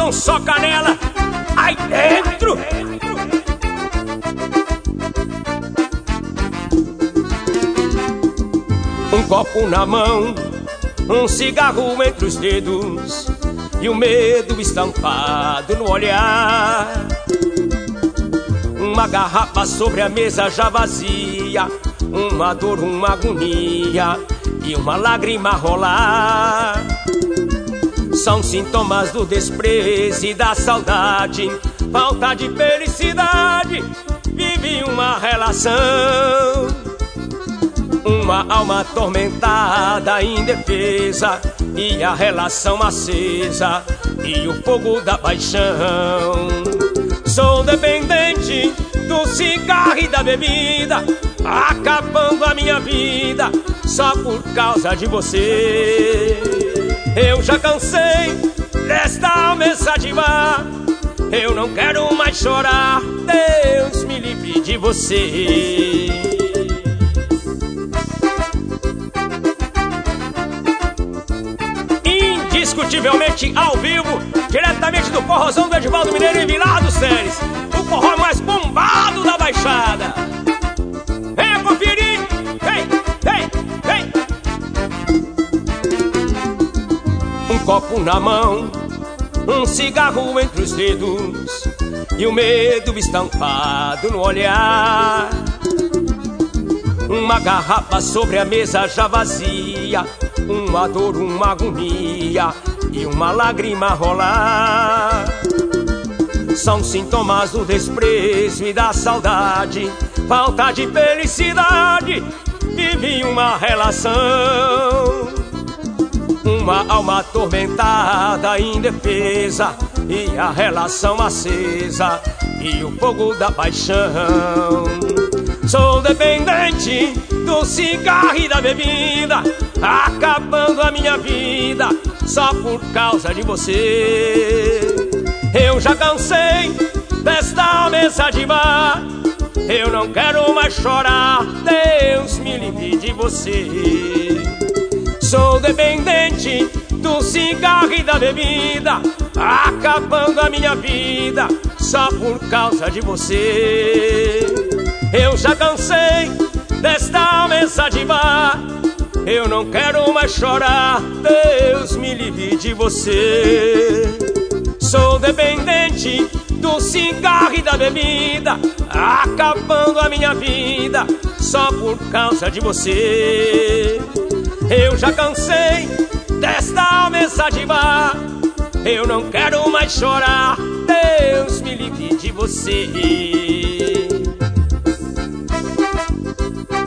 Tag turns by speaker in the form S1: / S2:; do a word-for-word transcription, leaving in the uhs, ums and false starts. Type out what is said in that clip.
S1: com só canela aí dentro. Um copo na mão, um cigarro entre os dedos e o medo estampado no olhar. Uma garrafa sobre a mesa já vazia, uma dor, uma agonia e uma lágrima rolar. São sintomas do desprezo e da saudade, falta de felicidade, vive uma relação. Uma alma atormentada, indefesa, e a relação acesa, e o fogo da paixão. Sou dependente do cigarro e da bebida, acabando a minha vida só por causa de você. Eu já cansei desta alma exativa, eu não quero mais chorar, Deus me livre de você. Indiscutivelmente ao vivo, diretamente do forrozão do Edivaldo Mineiro em Vilar dos Séries, o forró mais bombado da Baixada. Venha conferir, vem, vem, vem. Um copo na mão, um cigarro entre os dedos e o medo estampado no olhar. Uma garrafa sobre a mesa já vazia, uma dor, uma agonia e uma lágrima rolar. São sintomas do desprezo e da saudade, falta de felicidade, vive uma relação. Uma alma atormentada, indefesa, e a relação acesa, e o fogo da paixão. Sou dependente do cigarro e da bebida, acabando a minha vida só por causa de você. Eu já cansei desta alma exativa, eu não quero mais chorar, Deus me livre de você. Sou dependente do cigarro e da bebida, acabando a minha vida só por causa de você. Eu já cansei desta alma exativa, eu não quero mais chorar, Deus me livre de você. Sou dependente do cigarro e da bebida, acabando a minha vida só por causa de você. Eu já cansei desta alma exativa, eu não quero mais chorar, Deus me livre de você.